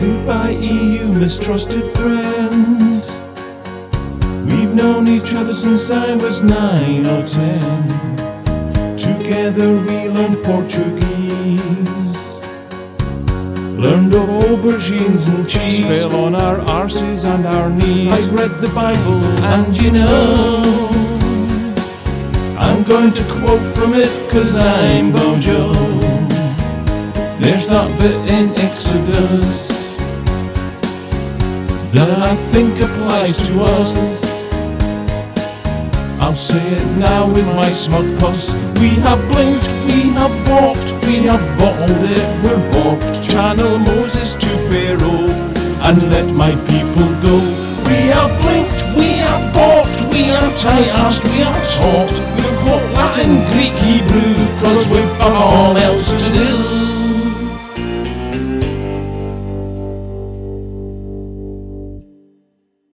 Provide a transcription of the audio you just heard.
Goodbye EU, mistrusted friend. We've known each other since I was 9 or 10. Together we learned Portuguese, learned of aubergines and cheese, fell on our arses and our knees. I read the Bible and you know I'm going to quote from it 'cause I'm Bojo. There's that bit in Exodus that I think applies to us. I'll say it now with my smug puss. We have blinked, we have balked, we have bottled it, we're balked. Channel Moses to Pharaoh and let my people go. We have blinked, we have balked, we have tight-assed, we have talked. We'll quote Latin, Greek, Hebrew, 'cause we've fuck all else to do.